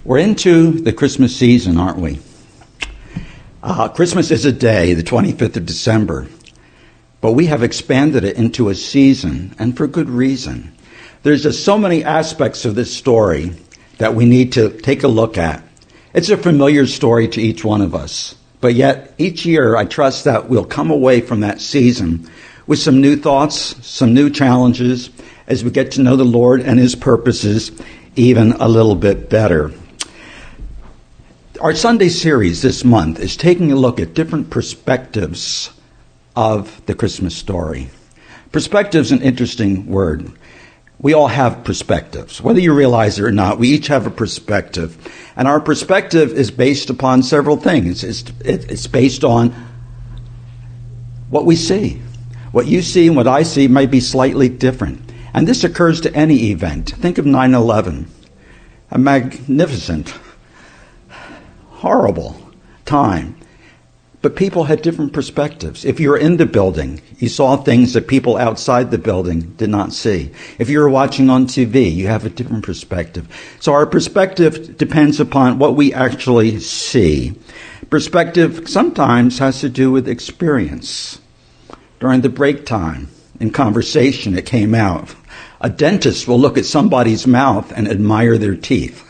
We're into the Christmas season, aren't we? Christmas is a day, the 25th of December, but we have expanded it into a season, and for good reason. There's just so many aspects of this story that we need to take a look at. It's a familiar story to each one of us, but yet each year I trust that we'll come away from that season with some new thoughts, some new challenges, as we get to know the Lord and His purposes even a little bit better. Our Sunday series this month is taking a look at different perspectives of the Christmas story. Perspective is an interesting word. We all have perspectives. Whether you realize it or not, we each have a perspective. And our perspective is based upon several things. It's based on what we see. What you see and what I see might be slightly different. And this occurs to any event. Think of 9/11. A magnificent, horrible time. But people had different perspectives. If you were in the building, you saw things that people outside the building did not see. If you were watching on TV, you have a different perspective. So our perspective depends upon what we actually see. Perspective sometimes has to do with experience. During the break time, in conversation, it came out. A dentist will look at somebody's mouth and admire their teeth.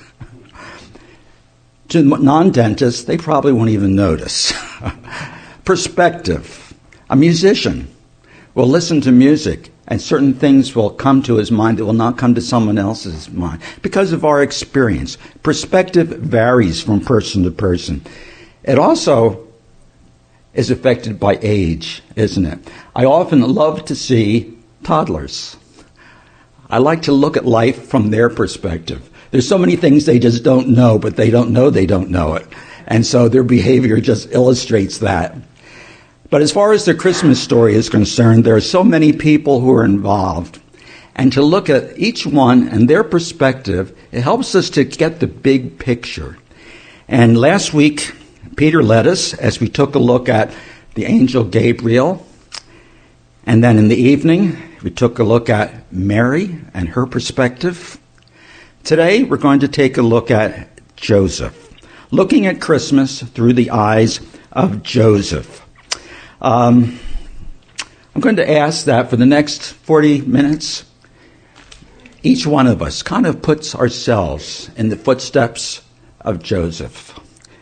To non-dentists, they probably won't even notice. Perspective. A musician will listen to music and certain things will come to his mind that will not come to someone else's mind because of our experience. Perspective varies from person to person. It also is affected by age, isn't it? I often love to see toddlers. I like to look at life from their perspective. There's so many things they just don't know, but they don't know it. And so their behavior just illustrates that. But as far as the Christmas story is concerned, there are so many people who are involved. And to look at each one and their perspective, it helps us to get the big picture. And last week, Peter led us as we took a look at the angel Gabriel. And then in the evening, we took a look at Mary and her perspective. Today, we're going to take a look at Joseph, looking at Christmas through the eyes of Joseph. I'm going to ask that for the next 40 minutes, each one of us kind of puts ourselves in the footsteps of Joseph.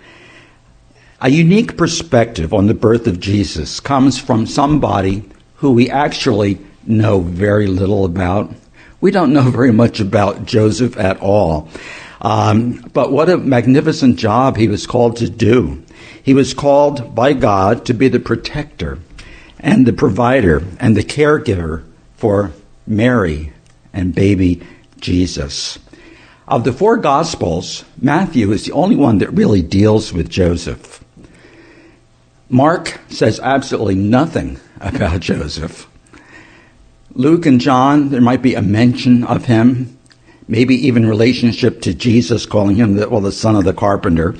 A unique perspective on the birth of Jesus comes from somebody who we actually know very little about. We don't know very much about Joseph at all. But what a magnificent job he was called to do. He was called by God to be the protector and the provider and the caregiver for Mary and baby Jesus. Of the four Gospels, Matthew is the only one that really deals with Joseph. Mark says absolutely nothing about Joseph. Luke and John, there might be a mention of him, maybe even relationship to Jesus, calling him the son of the carpenter.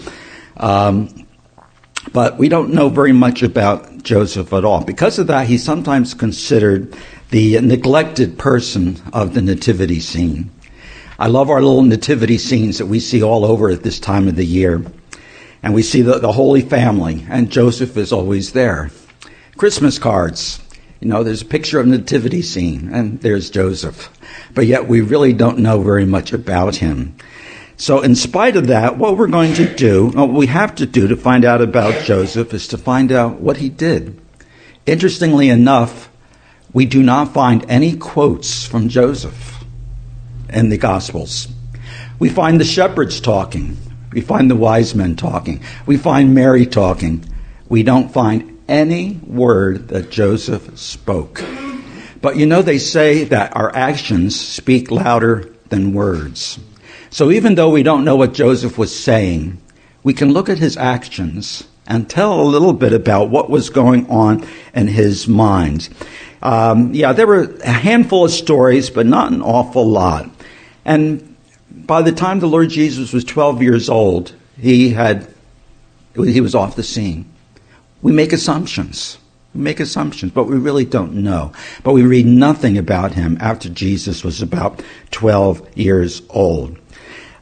But we don't know very much about Joseph at all. Because of that, he's sometimes considered the neglected person of the nativity scene. I love our little nativity scenes that we see all over at this time of the year. And we see the Holy Family, and Joseph is always there. Christmas cards. There's a picture of a nativity scene, and there's Joseph. But yet we really don't know very much about him. So in spite of that, what we're going to do, what we have to do to find out about Joseph is to find out what he did. Interestingly enough, we do not find any quotes from Joseph in the Gospels. We find the shepherds talking. We find the wise men talking. We find Mary talking. We don't find any word that Joseph spoke. But they say that our actions speak louder than words. So even though we don't know what Joseph was saying, we can look at his actions and tell a little bit about what was going on in his mind. There were a handful of stories, but not an awful lot. And by the time the Lord Jesus was 12 years old, he was off the scene. We make assumptions, but we really don't know. But we read nothing about him after Jesus was about 12 years old.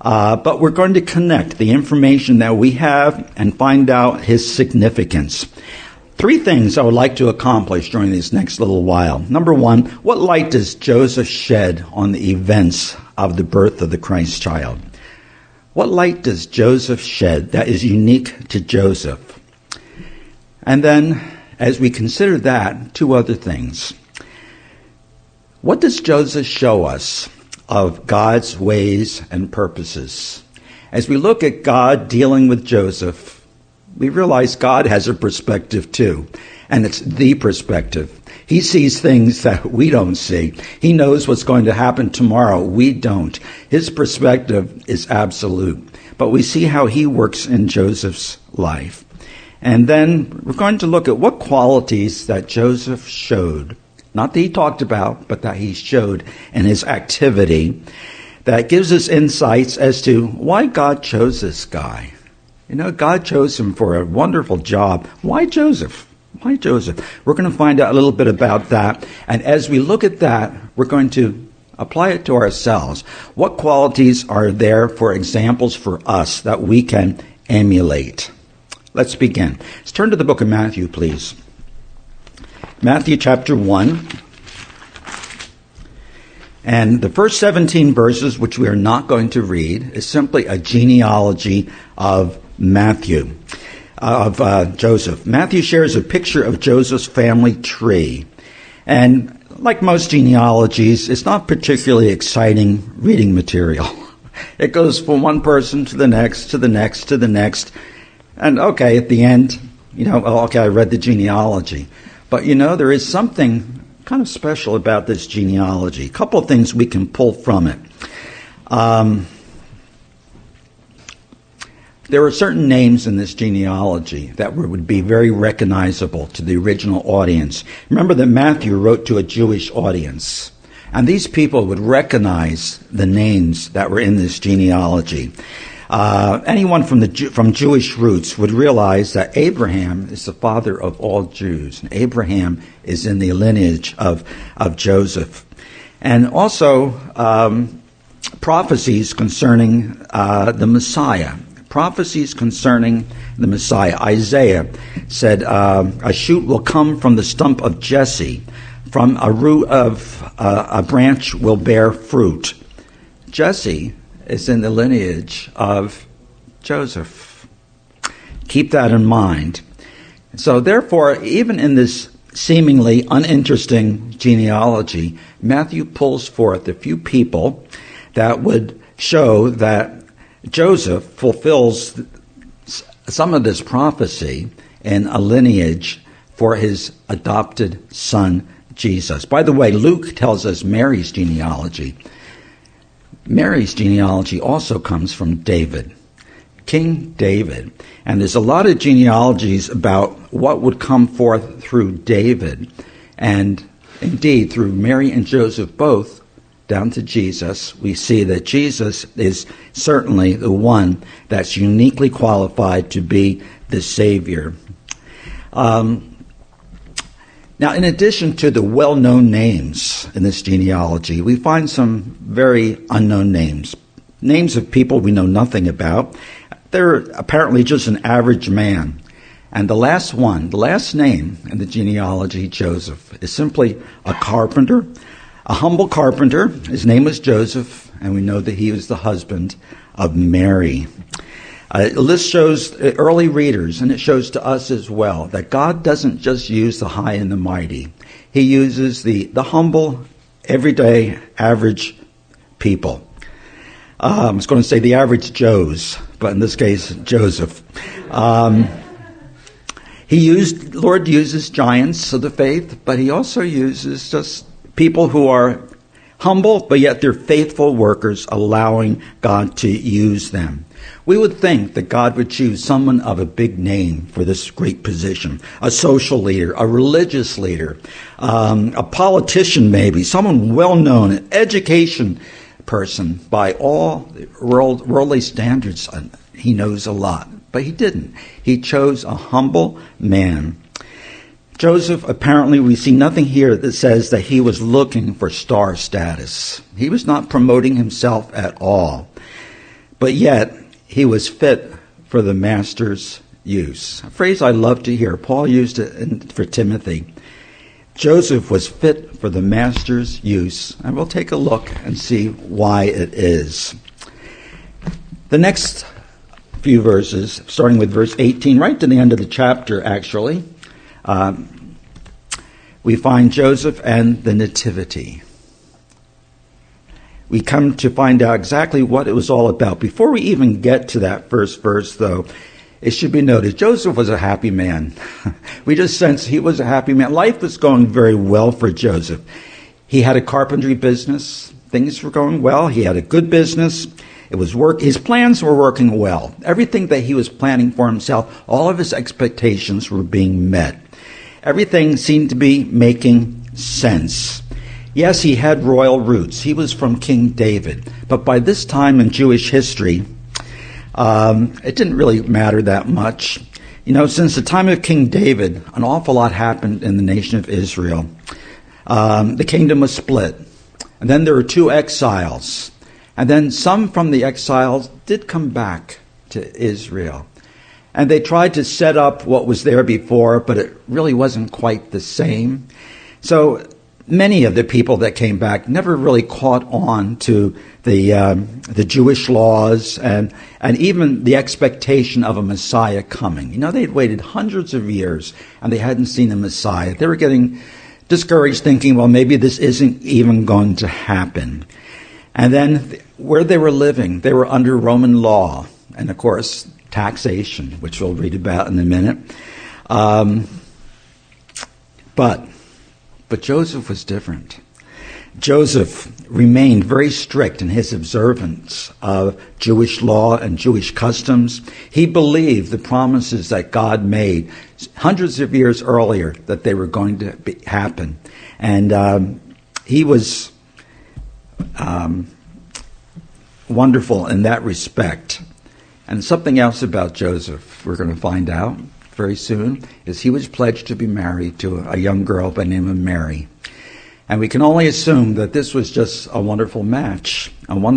But we're going to connect the information that we have and find out his significance. 3 things I would like to accomplish during this next little while. Number 1, what light does Joseph shed on the events of the birth of the Christ child? What light does Joseph shed that is unique to Joseph? And then, as we consider that, 2 other things. What does Joseph show us of God's ways and purposes? As we look at God dealing with Joseph, we realize God has a perspective too, and it's the perspective. He sees things that we don't see. He knows what's going to happen tomorrow. We don't. His perspective is absolute. But we see how he works in Joseph's life. And then we're going to look at what qualities that Joseph showed, not that he talked about, but that he showed in his activity, that gives us insights as to why God chose this guy. You know, God chose him for a wonderful job. Why Joseph? Why Joseph? We're going to find out a little bit about that. And as we look at that, we're going to apply it to ourselves. What qualities are there for examples for us that we can emulate? Let's begin. Let's turn to the book of Matthew, please. Matthew chapter 1. And the first 17 verses, which we are not going to read, is simply a genealogy of Joseph. Matthew shares a picture of Joseph's family tree. And like most genealogies, it's not particularly exciting reading material. It goes from one person to the next, to the next, to the next. And okay, at the end, I read the genealogy. But there is something kind of special about this genealogy. A couple of things we can pull from it. There are certain names in this genealogy that would be very recognizable to the original audience. Remember that Matthew wrote to a Jewish audience, and these people would recognize the names that were in this genealogy. Anyone from Jewish roots would realize that Abraham is the father of all Jews, and Abraham is in the lineage of Joseph. And also prophecies concerning the Messiah. Prophecies concerning the Messiah. Isaiah said, a shoot will come from the stump of Jesse. From a root of a branch will bear fruit. Jesse is in the lineage of Joseph. Keep that in mind. So therefore, even in this seemingly uninteresting genealogy, Matthew pulls forth a few people that would show that Joseph fulfills some of this prophecy in a lineage for his adopted son, Jesus. By the way, Luke tells us Mary's genealogy. Mary's genealogy also comes from David, King David. And there's a lot of genealogies about what would come forth through David. And indeed, through Mary and Joseph both, down to Jesus, we see that Jesus is certainly the one that's uniquely qualified to be the Savior. Now, in addition to the well-known names in this genealogy, we find some very unknown names. Names of people we know nothing about. They're apparently just an average man. And the last name in the genealogy, Joseph, is simply a carpenter, a humble carpenter. His name was Joseph, and we know that he was the husband of Mary. This shows early readers, and it shows to us as well, that God doesn't just use the high and the mighty. He uses the humble, everyday, average people. I was going to say the average Joes, but in this case, Joseph. Lord uses giants of the faith, but he also uses just people who are humble, but yet they're faithful workers, allowing God to use them. We would think that God would choose someone of a big name for this great position, a social leader, a religious leader, a politician maybe, someone well-known, an education person by all worldly standards. He knows a lot, but he didn't. He chose a humble man. Joseph, apparently, we see nothing here that says that he was looking for star status. He was not promoting himself at all. but yet he was fit for the master's use. A phrase I love to hear. Paul used it for Timothy. Joseph was fit for the master's use, and we'll take a look and see why it is. The next few verses, starting with verse 18, right to the end of the chapter, actually, we find Joseph and the Nativity. We come to find out exactly what it was all about. Before we even get to that first verse, though, it should be noted, Joseph was a happy man. We just sense he was a happy man. Life was going very well for Joseph. He had a carpentry business. Things were going well. He had a good business. It was his plans were working well. Everything that he was planning for himself, all of his expectations were being met. Everything seemed to be making sense. Yes, he had royal roots. He was from King David. But by this time in Jewish history, it didn't really matter that much. Since the time of King David, an awful lot happened in the nation of Israel. The kingdom was split. And then there were 2 exiles. And then some from the exiles did come back to Israel. And they tried to set up what was there before, but it really wasn't quite the same. So many of the people that came back never really caught on to the Jewish laws and even the expectation of a Messiah coming. They'd waited hundreds of years and they hadn't seen a Messiah. They were getting discouraged, thinking, well, maybe this isn't even going to happen. And then where they were living, they were under Roman law and, of course, taxation, which we'll read about in a minute. But Joseph was different. Joseph remained very strict in his observance of Jewish law and Jewish customs. He believed the promises that God made hundreds of years earlier that they were going to happen. And he was wonderful in that respect. And something else about Joseph we're going to find out very soon is he was pledged to be married to a young girl by the name of Mary. And we can only assume that this was just a wonderful match.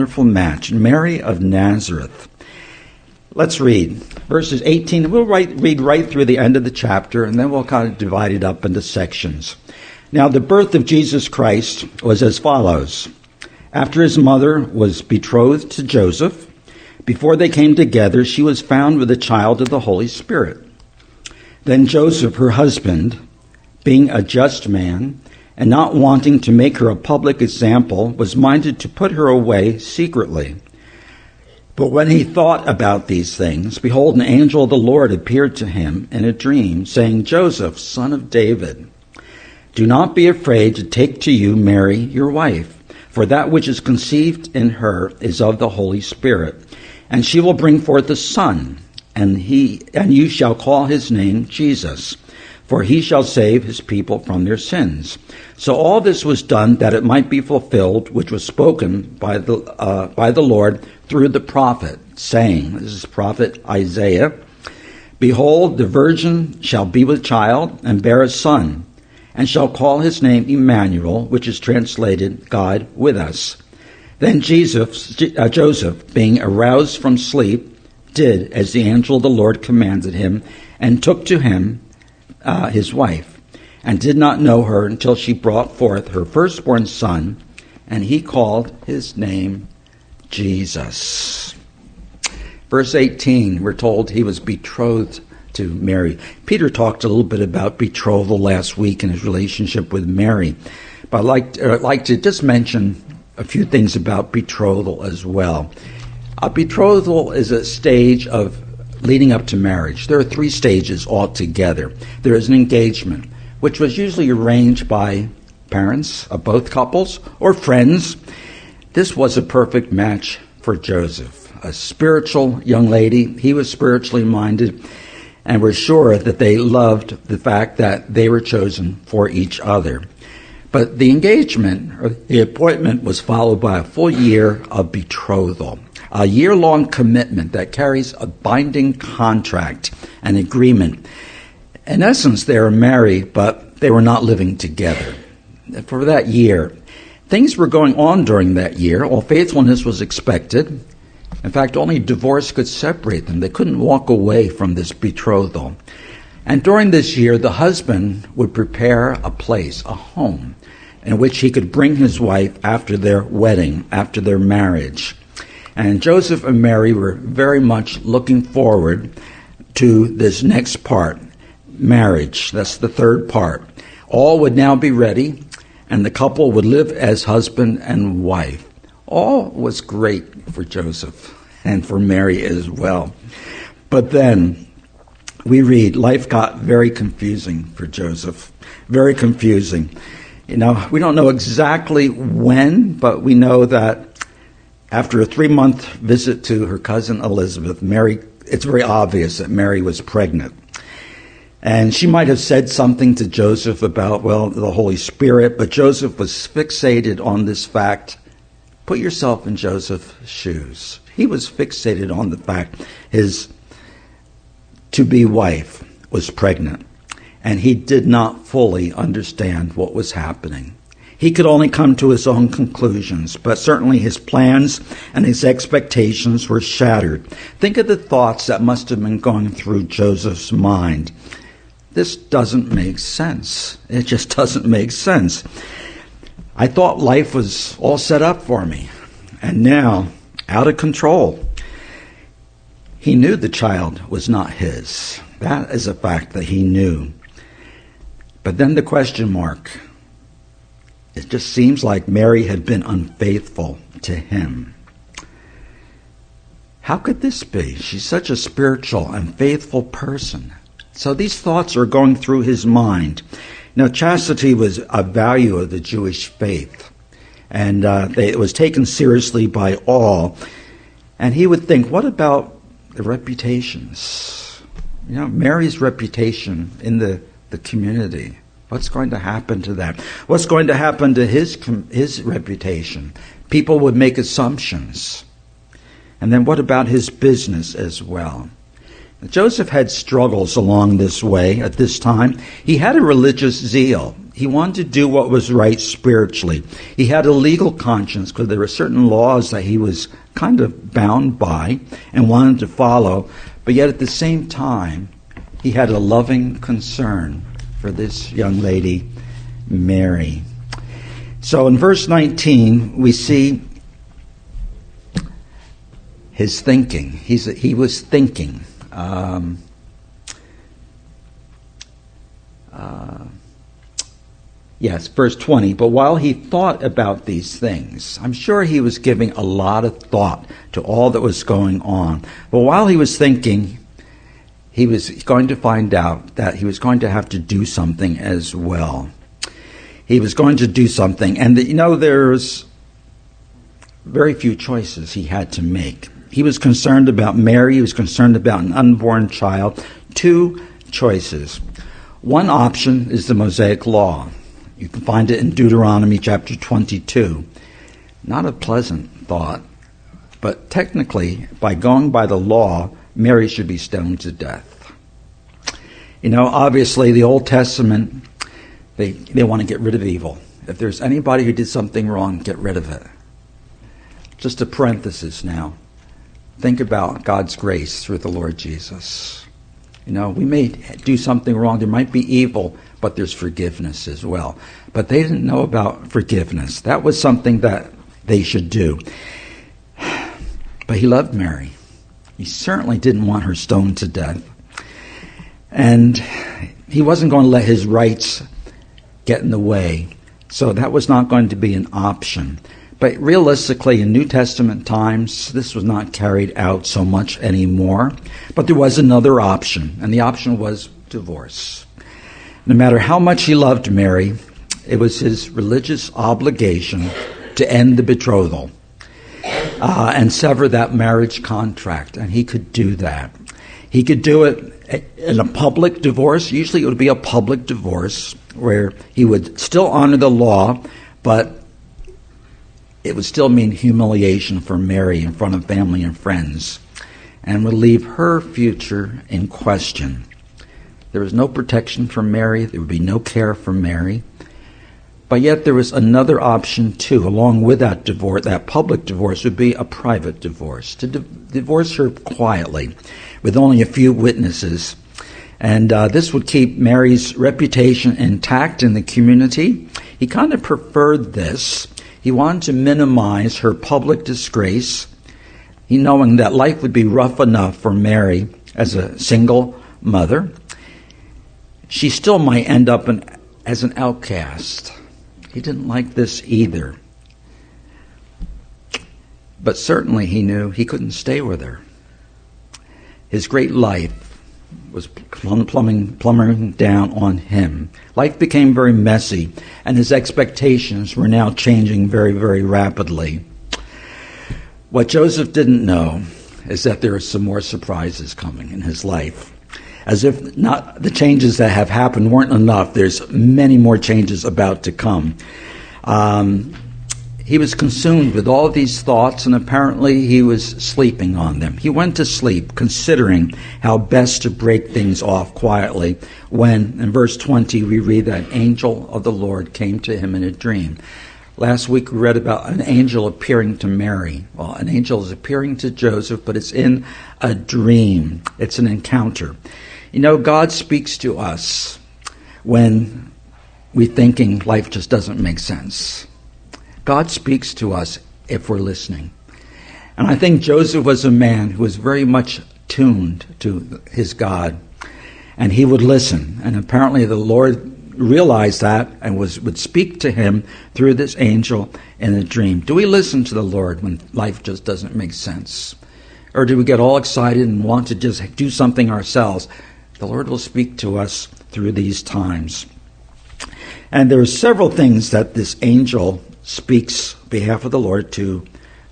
Mary of Nazareth. Let's read verses 18. We'll read right through the end of the chapter, and then we'll kind of divide it up into sections. Now, the birth of Jesus Christ was as follows. After his mother was betrothed to Joseph, before they came together, she was found with a child of the Holy Spirit. Then Joseph, her husband, being a just man, and not wanting to make her a public example, was minded to put her away secretly. But when he thought about these things, behold, an angel of the Lord appeared to him in a dream, saying, Joseph, son of David, do not be afraid to take to you Mary, your wife, for that which is conceived in her is of the Holy Spirit. And she will bring forth a son, and you shall call his name Jesus, for he shall save his people from their sins. So all this was done that it might be fulfilled, which was spoken by the Lord through the prophet, saying, this is prophet Isaiah, behold, the virgin shall be with child and bear a son, and shall call his name Emmanuel, which is translated God with us. Then Joseph, being aroused from sleep, did as the angel of the Lord commanded him, and took to him his wife, and did not know her until she brought forth her firstborn son, and he called his name Jesus. Verse 18, we're told he was betrothed to Mary. Peter talked a little bit about betrothal last week in his relationship with Mary, but I'd like to just mention a few things about betrothal as well. A betrothal is a stage of leading up to marriage. There are 3 stages altogether. There is an engagement, which was usually arranged by parents of both couples or friends. This was a perfect match for Joseph, a spiritual young lady. He was spiritually minded, and we're sure that they loved the fact that they were chosen for each other. But the engagement, or the appointment, was followed by a full year of betrothal, a year-long commitment that carries a binding contract, an agreement. In essence, they were married, but they were not living together. For that year, things were going on during that year. All faithfulness was expected. In fact, only divorce could separate them. They couldn't walk away from this betrothal. And during this year, the husband would prepare a place, a home, in which he could bring his wife after their wedding, after their marriage. And Joseph and Mary were very much looking forward to this next part, marriage. That's the third part. All would now be ready, and the couple would live as husband and wife. All was great for Joseph and for Mary as well. But then we read, life got very confusing for Joseph. Very confusing. We don't know exactly when, but we know that after a 3-month visit to her cousin Elizabeth, it's very obvious that Mary was pregnant. And she might have said something to Joseph about, the Holy Spirit, but Joseph was fixated on this fact. Put yourself in Joseph's shoes. He was fixated on the fact his to-be wife was pregnant, and he did not fully understand what was happening. He could only come to his own conclusions, but certainly his plans and his expectations were shattered. Think of the thoughts that must have been going through Joseph's mind. This doesn't make sense. It just doesn't make sense. I thought life was all set up for me, and now, out of control. He knew the child was not his. That is a fact that he knew. But then the question mark. It just seems like Mary had been unfaithful to him. How could this be? She's such a spiritual and faithful person. So these thoughts are going through his mind. Now, chastity was a value of the Jewish faith, and it was taken seriously by all. And he would think, what about the reputations? Mary's reputation in the community. What's going to happen to that? What's going to happen to his reputation? People would make assumptions. And then what about his business as well? Joseph had struggles along this way at this time. He had a religious zeal. He wanted to do what was right spiritually. He had a legal conscience because there were certain laws that he was kind of bound by and wanted to follow. But yet at the same time, he had a loving concern for this young lady, Mary. So in verse 19, we see his thinking. He was thinking. Verse 20. But while he thought about these things, I'm sure he was giving a lot of thought to all that was going on. But while he was thinking, he was going to find out that he was going to have to do something as well. He was going to do something. And, there's very few choices he had to make. He was concerned about Mary. He was concerned about an unborn child. 2 choices. One option is the Mosaic Law. You can find it in Deuteronomy chapter 22. Not a pleasant thought, but technically, by going by the law, Mary should be stoned to death. Obviously, the Old Testament, they want to get rid of evil. If there's anybody who did something wrong, get rid of it. Just a parenthesis now. Think about God's grace through the Lord Jesus. We may do something wrong. There might be evil, but there's forgiveness as well. But they didn't know about forgiveness. That was something that they should do. But he loved Mary. He certainly didn't want her stoned to death. And he wasn't going to let his rights get in the way. So that was not going to be an option. But realistically, in New Testament times, this was not carried out so much anymore. But there was another option, and the option was divorce. No matter how much he loved Mary, it was his religious obligation to end the betrothal and sever that marriage contract, and he could do that. He could do it in a public divorce. Usually it would be a public divorce where he would still honor the law, but it would still mean humiliation for Mary in front of family and friends and would leave her future in question. There was no protection for Mary. There would be no care for Mary. But yet there was another option too. Along with that divorce, that public divorce would be a private divorce, to divorce her quietly with only a few witnesses. And this would keep Mary's reputation intact in the community. He kind of preferred this. He wanted to minimize her public disgrace, knowing that life would be rough enough for Mary as a single mother. She still might end up as an outcast. He didn't like this either. But certainly he knew he couldn't stay with her. His great life was plummeting down on him. Life became very messy, and his expectations were now changing very, very rapidly. What Joseph didn't know is that there are some more surprises coming in his life. As if not the changes that have happened weren't enough, there's many more changes about to come. He was consumed with all these thoughts, and apparently he was sleeping on them. He went to sleep considering how best to break things off quietly when, in verse 20, we read that an angel of the Lord came to him in a dream. Last week we read about an angel appearing to Mary. Well, an angel is appearing to Joseph, but it's in a dream. It's an encounter. You know, God speaks to us when we're thinking life just doesn't make sense. God speaks to us if we're listening. And I think Joseph was a man who was very much tuned to his God. And he would listen. And apparently the Lord realized that and would speak to him through this angel in a dream. Do we listen to the Lord when life just doesn't make sense? Or do we get all excited and want to just do something ourselves? The Lord will speak to us through these times. And there are several things that this angel speaks on behalf of the Lord to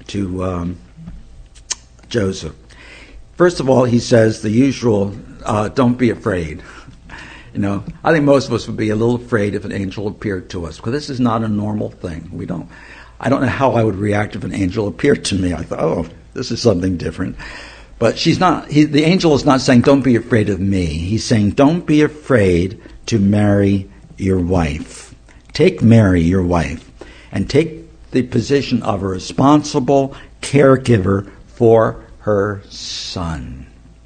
Joseph. First of all, he says the usual, don't be afraid. You know, I think most of us would be a little afraid if an angel appeared to us, because this is not a normal thing. I don't know how I would react if an angel appeared to me. I thought, oh, this is something different. But the angel is not saying, don't be afraid of me. He's saying, don't be afraid to marry your wife. Take Mary, your wife, and take the position of a responsible caregiver for her son.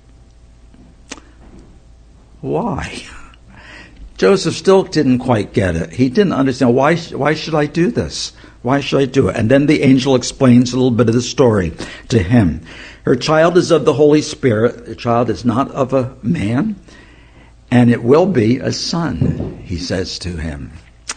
Why? Joseph still didn't quite get it. He didn't understand, why should I do this? Why should I do it? And then the angel explains a little bit of the story to him. Her child is of the Holy Spirit. The child is not of a man, and it will be a son, he says to him.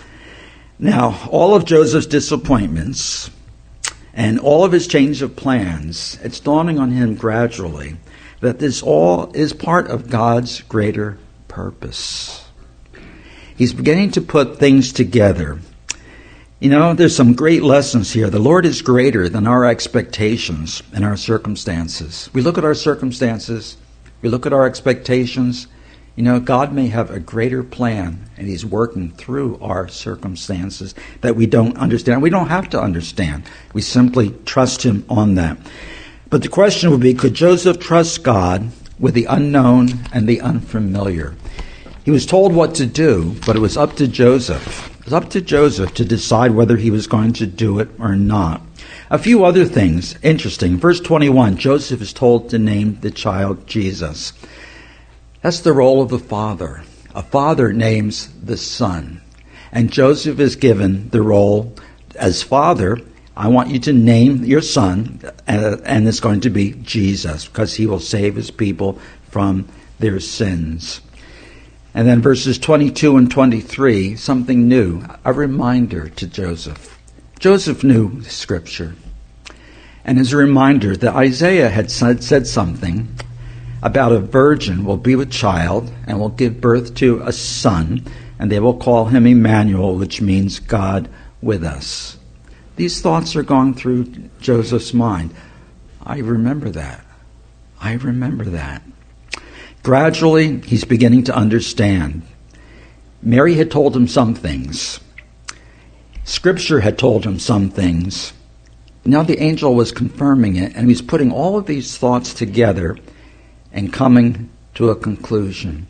Now, all of Joseph's disappointments and all of his change of plans, it's dawning on him gradually that this all is part of God's greater purpose. He's beginning to put things together. You know, there's some great lessons here. The Lord is greater than our expectations and our circumstances. We look at our circumstances, we look at our expectations. You know, God may have a greater plan, and He's working through our circumstances that we don't understand. We don't have to understand. We simply trust Him on that. But the question would be, could Joseph trust God with the unknown and the unfamiliar? He was told what to do, but it was up to Joseph. It was up to Joseph to decide whether he was going to do it or not. A few other things interesting. Verse 21, Joseph is told to name the child Jesus. That's the role of the father. A father names the son. And Joseph is given the role as father. I want you to name your son, and it's going to be Jesus, because he will save his people from their sins. And then verses 22 and 23, something new, a reminder to Joseph. Joseph knew Scripture. And as a reminder that Isaiah had said something about a virgin will be with child and will give birth to a son, and they will call him Emmanuel, which means God with us. These thoughts are going through Joseph's mind. I remember that. I remember that. Gradually, he's beginning to understand. Mary had told him some things. Scripture had told him some things. Now the angel was confirming it, and he's putting all of these thoughts together and coming to a conclusion.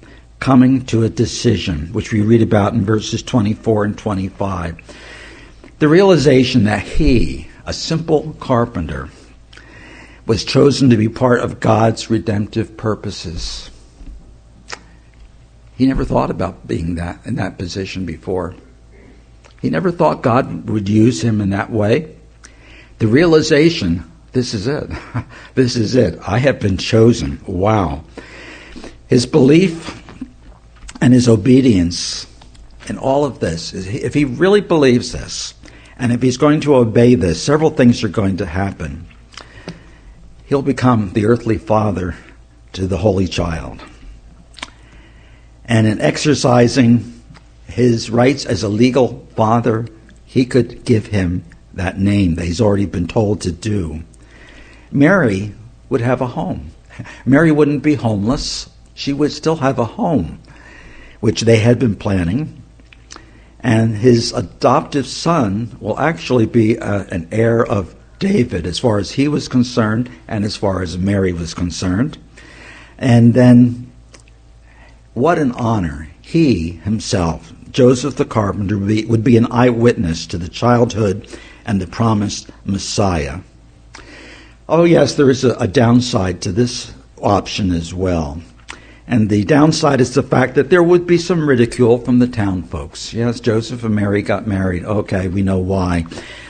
coming to a decision, which we read about in verses 24 and 25. The realization that he, a simple carpenter, was chosen to be part of God's redemptive purposes. He never thought about being in that position before. He never thought God would use him in that way. The realization, this is it. This is it. I have been chosen. Wow. His belief and his obedience in all of this, if he really believes this, and if he's going to obey this, several things are going to happen. He'll become the earthly father to the holy child. And in exercising his rights as a legal father, he could give him that name that he's already been told to do. Mary would have a home. Mary wouldn't be homeless. She would still have a home, which they had been planning. And his adoptive son will actually be an heir of David as far as he was concerned and as far as Mary was concerned. And then what an honor. He himself, Joseph the carpenter, would be an eyewitness to the childhood and the promised Messiah. Oh yes, there is a downside to this option as well. And the downside is the fact that there would be some ridicule from the town folks. Yes, Joseph and Mary got married. Okay, we know why.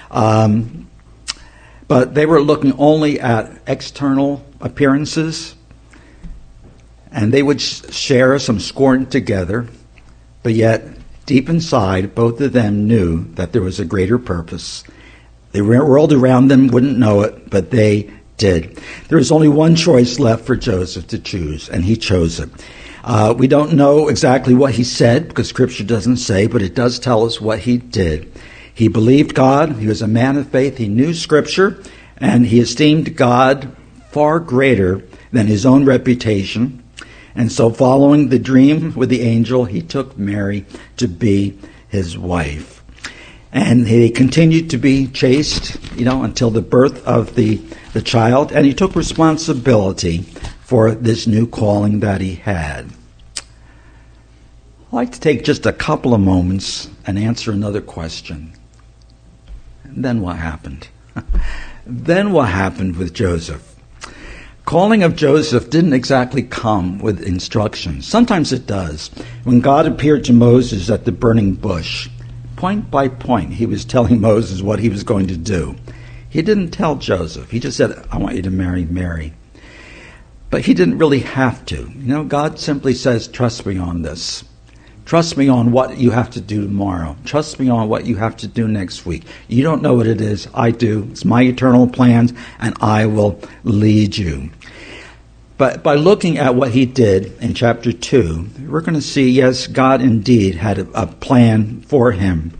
But they were looking only at external appearances, and they would share some scorn together, but yet deep inside, both of them knew that there was a greater purpose. The world around them wouldn't know it, but they did. There was only one choice left for Joseph to choose, and he chose it. We don't know exactly what he said, because Scripture doesn't say, but it does tell us what he did. He believed God. He was a man of faith. He knew Scripture, and he esteemed God far greater than his own reputation. And so following the dream with the angel, he took Mary to be his wife. And he continued to be chaste, until the birth of the child. And he took responsibility for this new calling that he had. I'd like to take just a couple of moments and answer another question. And then what happened? Then what happened with Joseph? Calling of Joseph didn't exactly come with instructions. Sometimes it does. When God appeared to Moses at the burning bush, point by point, he was telling Moses what he was going to do. He didn't tell Joseph. He just said, I want you to marry Mary. But he didn't really have to. God simply says, trust me on this. Trust me on what you have to do tomorrow. Trust me on what you have to do next week. You don't know what it is. I do. It's my eternal plans, and I will lead you. But by looking at what he did in chapter 2, we're going to see, yes, God indeed had a plan for him.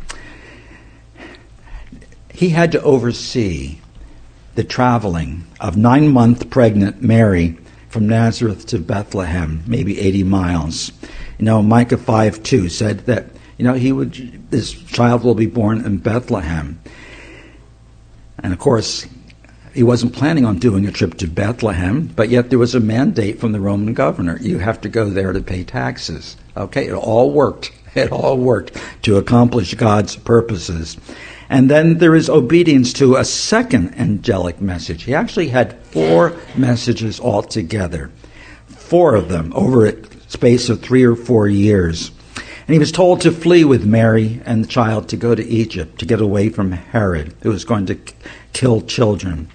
He had to oversee the traveling of 9-month pregnant Mary from Nazareth to Bethlehem, maybe 80 miles. Micah 5:2 said that, this child will be born in Bethlehem. And of course, he wasn't planning on doing a trip to Bethlehem, but yet there was a mandate from the Roman governor. You have to go there to pay taxes. Okay, it all worked. It all worked to accomplish God's purposes. And then there is obedience to a second angelic message. He actually had 4 messages altogether. 4 of them over a space of 3 or 4 years. And he was told to flee with Mary and the child to go to Egypt, to get away from Herod, who was going to kill children.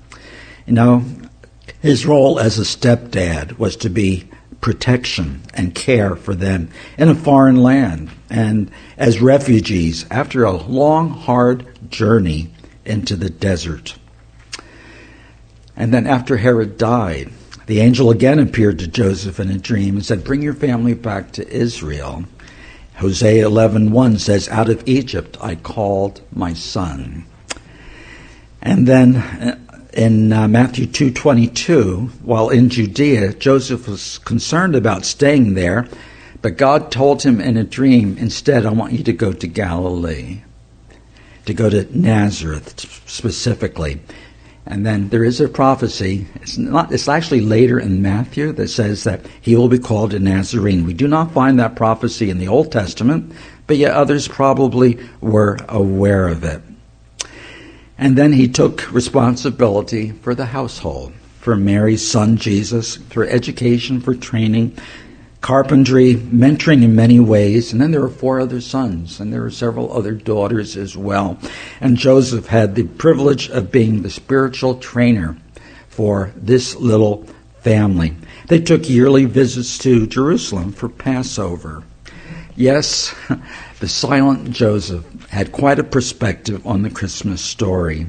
His role as a stepdad was to be protection and care for them in a foreign land and as refugees after a long, hard journey into the desert. And then after Herod died, the angel again appeared to Joseph in a dream and said, bring your family back to Israel. Hosea 11:1 says, out of Egypt I called my son. And then in Matthew 2:22, while in Judea, Joseph was concerned about staying there, but God told him in a dream, instead, I want you to go to Galilee, to go to Nazareth specifically. And then there is a prophecy. It's actually later in Matthew that says that he will be called a Nazarene. We do not find that prophecy in the Old Testament, but yet others probably were aware of it. And then he took responsibility for the household, for Mary's son Jesus, for education, for training, carpentry, mentoring in many ways. And then there were 4 other sons, and there were several other daughters as well. And Joseph had the privilege of being the spiritual trainer for this little family. They took yearly visits to Jerusalem for Passover. Yes, the silent Joseph had quite a perspective on the Christmas story.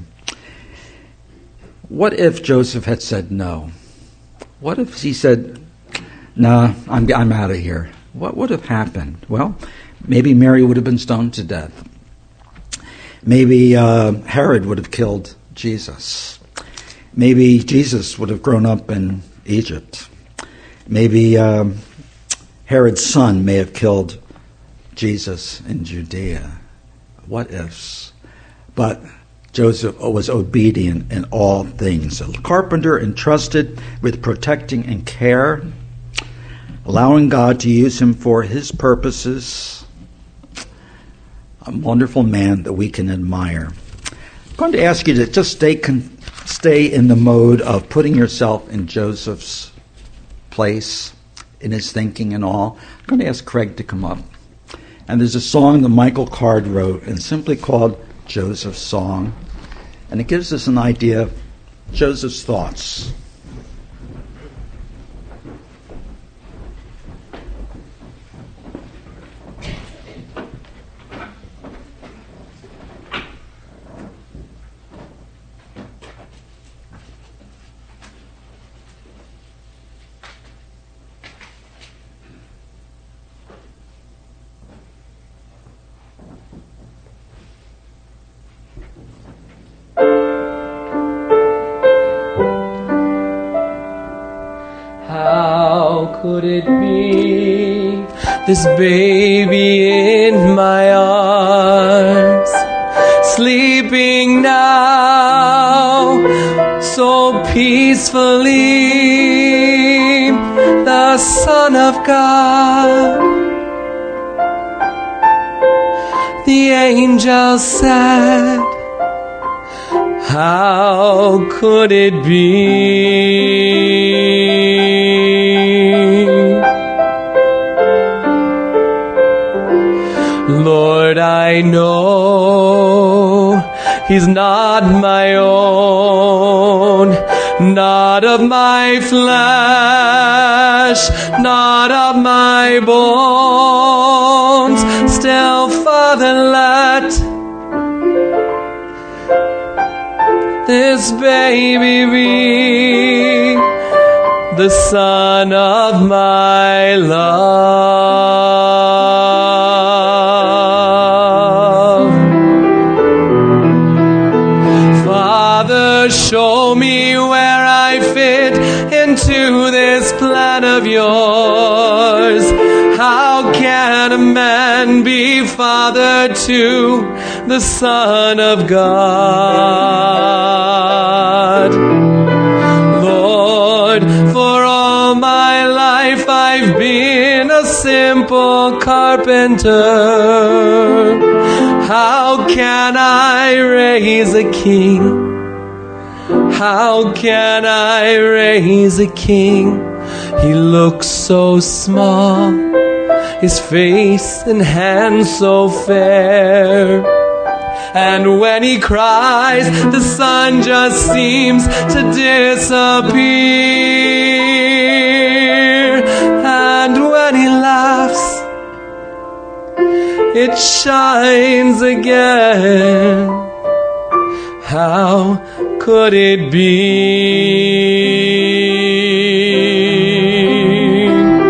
What if Joseph had said no? What if he said, "Nah, I'm out of here"? What would have happened? Well, maybe Mary would have been stoned to death. Maybe Herod would have killed Jesus. Maybe Jesus would have grown up in Egypt. Maybe Herod's son may have killed Jesus in Judea. What ifs? But Joseph was obedient in all things. A carpenter entrusted with protecting and care, allowing God to use him for his purposes. A wonderful man that we can admire. I'm going to ask you to just stay in the mode of putting yourself in Joseph's place, in his thinking and all. I'm going to ask Craig to come up. And there's a song that Michael Card wrote, and simply called Joseph's Song. And it gives us an idea of Joseph's thoughts. Could it be this baby in my arms, sleeping now so peacefully, the Son of God? The angel said, how could it be? Lord, I know he's not my own, not of my flesh, not of my bones. Still, Father, let this baby be the son of my love. Father, show me where I fit into this plan of yours. How can a man be father to the Son of God? Lord, for all my life I've been a simple carpenter. How can I raise a king? How can I raise a king? He looks so small, his face and hands so fair. And when he cries, the sun just seems to disappear. And when he laughs, it shines again. How could it be?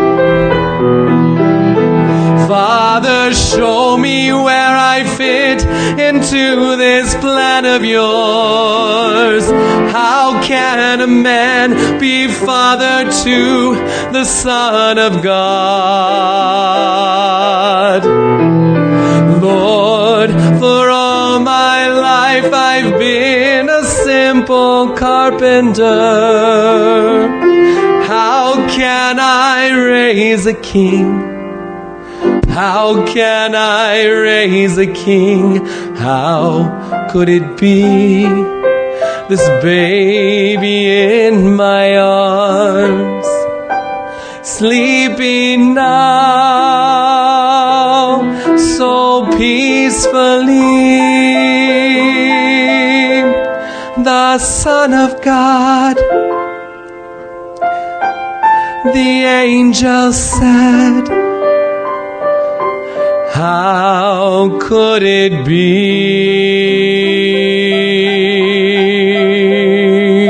Father, show me where I fit into this plan of yours. How can a man be father to the Son of God? Lord, for all All my life I've been a simple carpenter. How can I raise a king? How can I raise a king? How could it be? This baby in my arms, sleeping now so peacefully. The Son of God, the angel said, how could it be?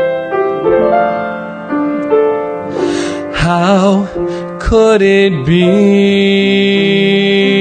How could it be?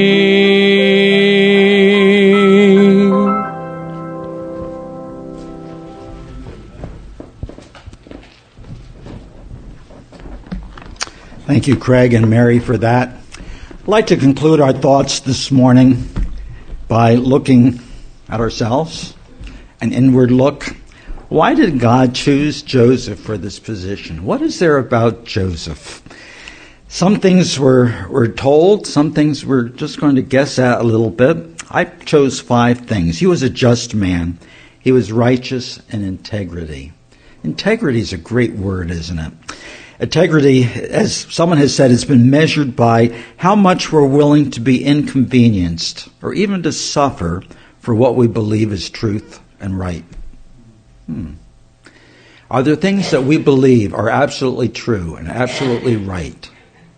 Thank you, Craig and Mary, for that. I'd like to conclude our thoughts this morning by looking at ourselves, an inward look. Why did God choose Joseph for this position? What is there about Joseph? Some things were told, some things we're just going to guess at a little bit. I chose 5 things. He was a just man. He was righteous in integrity. Integrity is a great word, isn't it? Integrity, as someone has said, has been measured by how much we're willing to be inconvenienced or even to suffer for what we believe is truth and right. Are there things that we believe are absolutely true and absolutely right?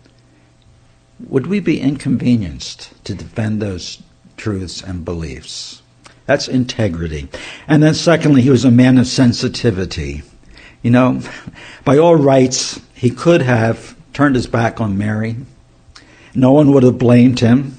Would we be inconvenienced to defend those truths and beliefs? That's integrity. And then secondly, he was a man of sensitivity. You know, by all rights, he could have turned his back on Mary. No one would have blamed him.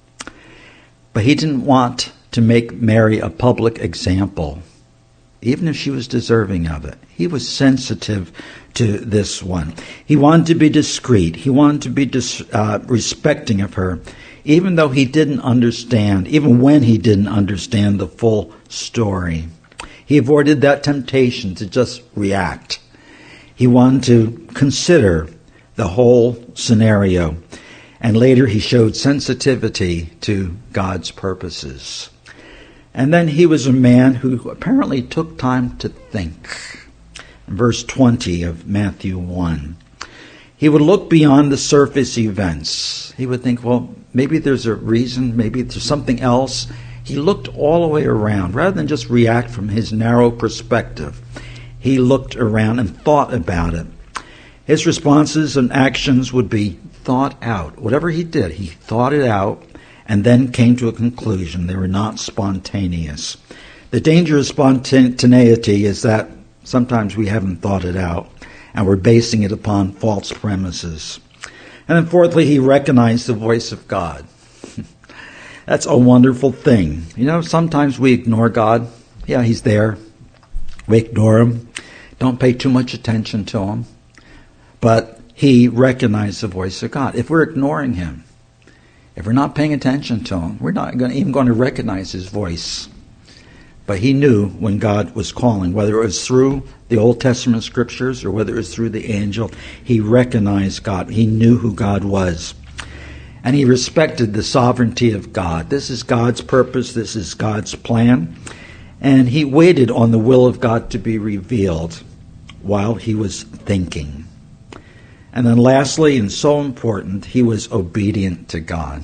But he didn't want to make Mary a public example, even if she was deserving of it. He was sensitive to this one. He wanted to be discreet. He wanted to be respecting of her, even though he didn't understand, even when he didn't understand the full story. He avoided that temptation to just react. He wanted to consider the whole scenario. And later he showed sensitivity to God's purposes. And then he was a man who apparently took time to think. In verse 20 of Matthew 1. He would look beyond the surface events. He would think, well, maybe there's a reason, maybe there's something else. He looked all the way around. Rather than just react from his narrow perspective, he looked around and thought about it. His responses and actions would be thought out. Whatever he did, he thought it out and then came to a conclusion. They were not spontaneous. The danger of spontaneity is that sometimes we haven't thought it out and we're basing it upon false premises. And then fourthly, he recognized the voice of God. That's a wonderful thing. You know, sometimes we ignore God. Yeah, he's there. We ignore him. Don't pay too much attention to him. But he recognized the voice of God. If we're ignoring him, if we're not paying attention to him, we're not even going to recognize his voice. But he knew when God was calling, whether it was through the Old Testament scriptures or whether it was through the angel, he recognized God. He knew who God was. And he respected the sovereignty of God. This is God's purpose. This is God's plan. And he waited on the will of God to be revealed while he was thinking. And then lastly, and so important, he was obedient to God.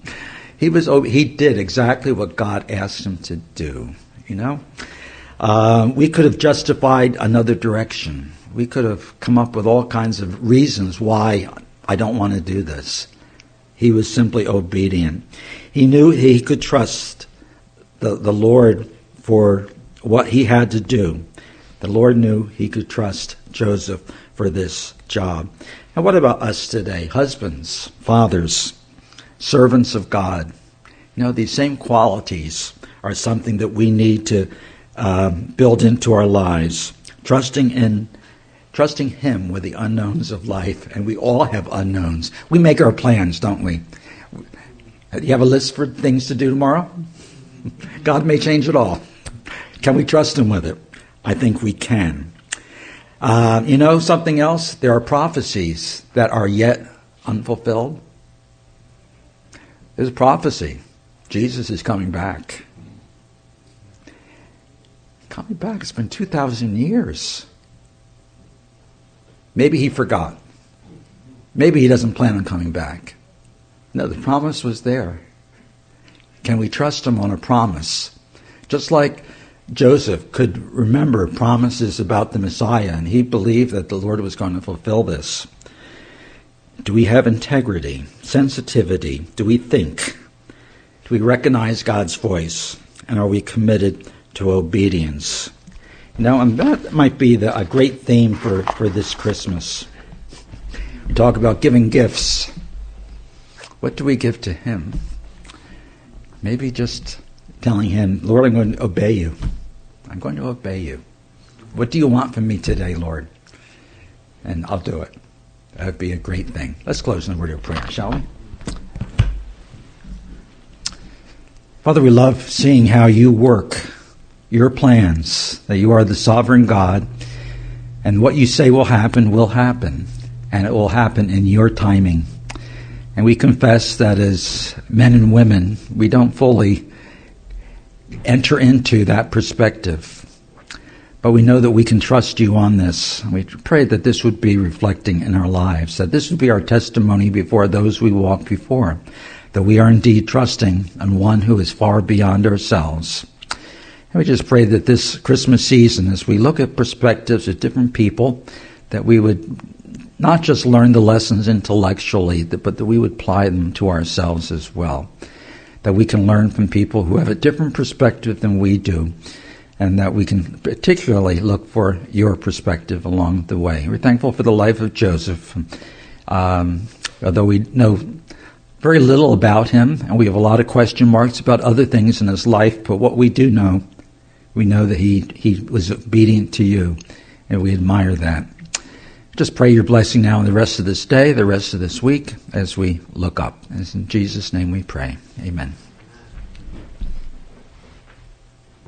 He did exactly what God asked him to do. You know, we could have justified another direction. We could have come up with all kinds of reasons why I don't want to do this. He was simply obedient. He knew he could trust the Lord for what he had to do. The Lord knew he could trust Joseph for this job. And what about us today? Husbands, fathers, servants of God. You know, these same qualities are something that we need to build into our lives. Trusting him with the unknowns of life. And we all have unknowns. We make our plans, don't we? You have a list for things to do tomorrow? God may change it all. Can we trust him with it? I think we can. You know something else? There are prophecies that are yet unfulfilled. There's a prophecy. Jesus is coming back. Coming back. It's been 2,000 years. Maybe he forgot. Maybe he doesn't plan on coming back. No, the promise was there. Can we trust him on a promise? Just like Joseph could remember promises about the Messiah, and he believed that the Lord was going to fulfill this. Do we have integrity, sensitivity? Do we think? Do we recognize God's voice? And are we committed to obedience? Now, that might be a great theme for this Christmas. We talk about giving gifts. What do we give to him? Maybe just telling him, Lord, I'm going to obey you. I'm going to obey you. What do you want from me today, Lord? And I'll do it. That would be a great thing. Let's close in a word of prayer, shall we? Father, we love seeing how you work your plans, that you are the sovereign God, and what you say will happen, and it will happen in your timing. And we confess that as men and women, we don't fully enter into that perspective. But we know that we can trust you on this. We pray that this would be reflecting in our lives, that this would be our testimony before those we walk before, that we are indeed trusting in one who is far beyond ourselves. And we just pray that this Christmas season, as we look at perspectives of different people, that we would not just learn the lessons intellectually, but that we would apply them to ourselves as well. That we can learn from people who have a different perspective than we do, and that we can particularly look for your perspective along the way. We're thankful for the life of Joseph. Although we know very little about him, and we have a lot of question marks about other things in his life, but what we do know, we know that he was obedient to you, and we admire that. Just pray your blessing now in the rest of this day, the rest of this week, as we look up. As in Jesus' name we pray. Amen.